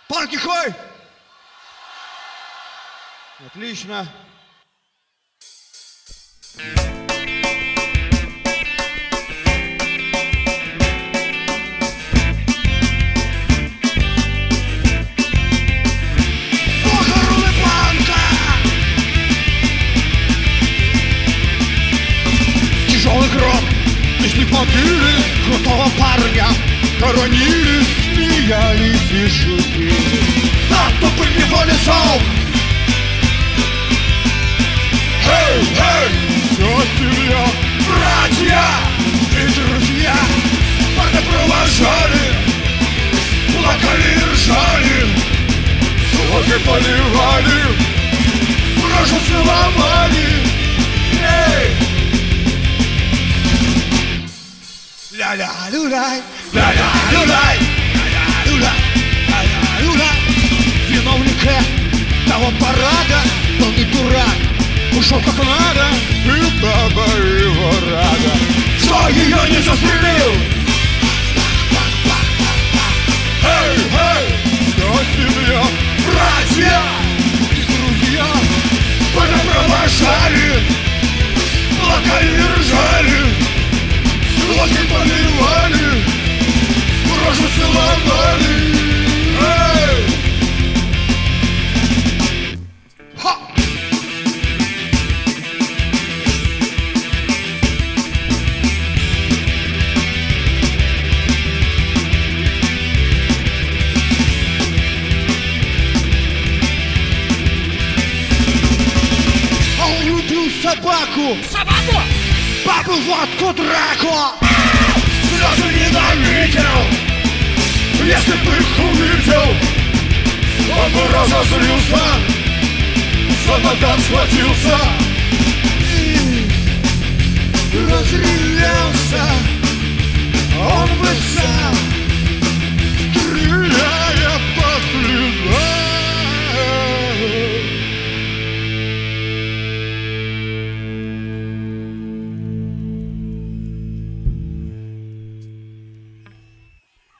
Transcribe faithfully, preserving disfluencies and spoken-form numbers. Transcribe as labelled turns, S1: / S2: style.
S1: Панки хой! Отлично. Похороны панка! Тяжелый гроб, если побили крутого парня, хоронили, смеялись и шутили над тупым его лицом. Эй, эй, вся семья, братья и друзья парня провожали, плакали и ржали, слезы поливали, рожу целовали. Эй! Ля-ля-люляй, ля-ля-люляй, ля-ля-люляй, ля-ля-люляй. Виновник того парада был не дурак, ушел как надо, и баба его рада, что ее не застрелил. Эй, эй, вся семья, братья и друзья парня провожали, плакали и ржали, слезы поливали, рожу целовали. Эй! Ха! А он любил собаку.
S2: Собаку!
S1: Папу водку драку.
S2: Слезы ненавидел.
S1: Если бы их увидел, он бы разозлился, за наган схватился и разревелся.